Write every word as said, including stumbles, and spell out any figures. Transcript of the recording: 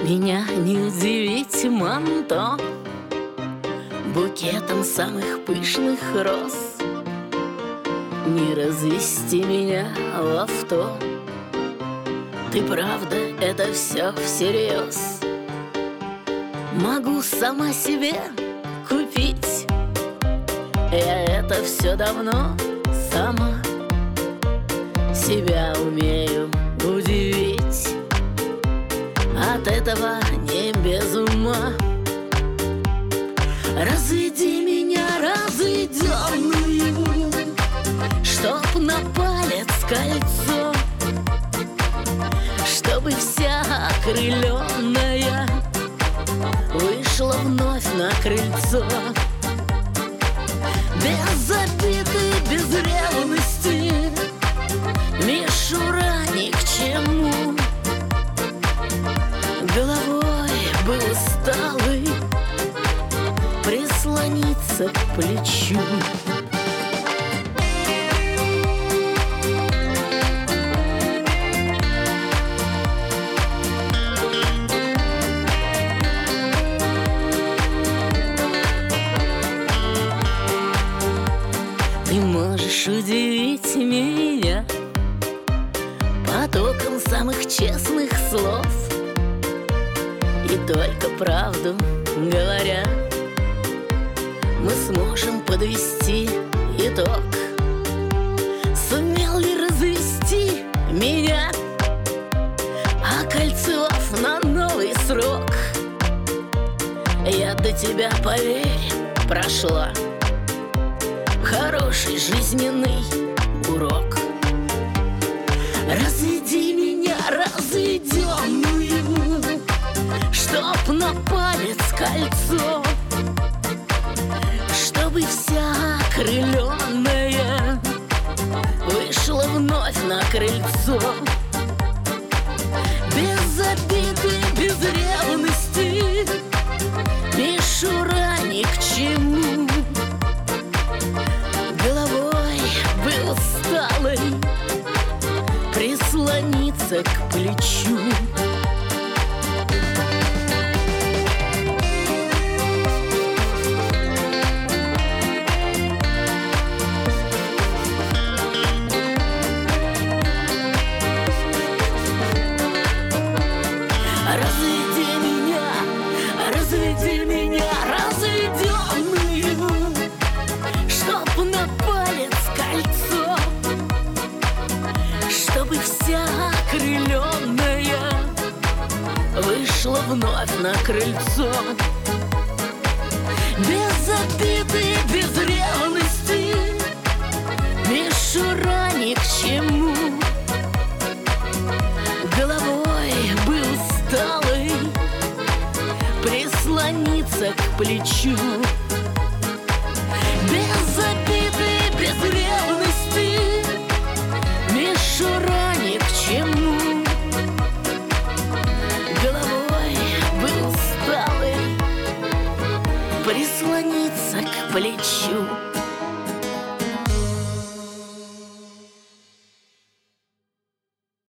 Меня не удивить манто букетом самых пышных роз, не развести меня в авто. Ты правда, это все всерьез? Могу сама себе купить. Я это все давно сама себя умею удивить. От этого не без ума. Разведи меня разведенную, чтоб на палец кольцо, чтобы вся окрыленная вышла вновь на крыльцо. Без обиды, без ревности, мишура ни к чему. Головой был усталый, прислониться к плечу. Ты можешь удивить меня потоком самых честных слов, и только правду говоря, мы сможем подвести итог. Сумел ли развести меня, окольцевав на новый срок? Я до тебя, поверь, прошла хороший жизненный урок. Разведи меня разведенную, чтоб на палец кольцо, чтобы вся окрыленная вышла вновь на крыльцо. Без обиды, без ревности, мишура ни к чему. Головой был усталый, прислониться к плечу. Разведи меня, разведи меня разведенную, чтоб на палец кольцо, чтобы вся окрыленная вышла вновь на крыльцо. Без обиды, без ревности, мишура ни к чему. Головой был усталый, прислониться к плечу. Без обиды, без ревности, мишура ни к чему. Головой был усталый, прислониться к плечу.